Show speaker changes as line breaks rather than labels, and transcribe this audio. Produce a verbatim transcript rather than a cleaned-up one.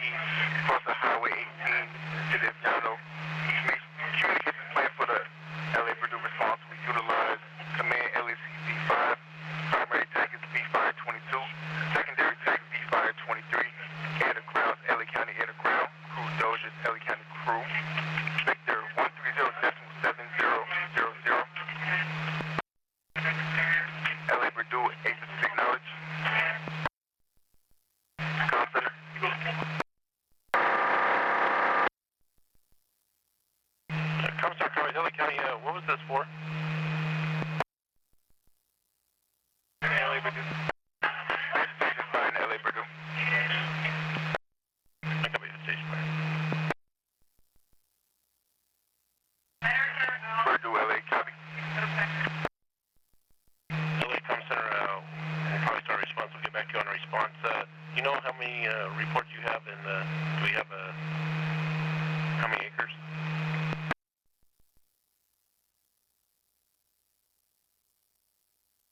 across the Highway eighteen to the Piano. Communications plan for the L A Purdue response will utilize Command L A C B five, primary tag is B five twenty-two, secondary tag B five twenty-three, air to ground L A County air to ground, crew Doge is L A County crew, Victor one three zero decimal seven zero zero zero, L A Purdue eight Pacific knowledge, Comm Center. Comstock County, L A County, uh, what was this for? L A Purdue. Station fine, L A Purdue. I copy the station fine. Purdue, L A, copy. L A Comm Center, uh, we'll probably start a response. We'll get back to you on a response. Uh, you know how many uh, reports you have, and uh, do we have a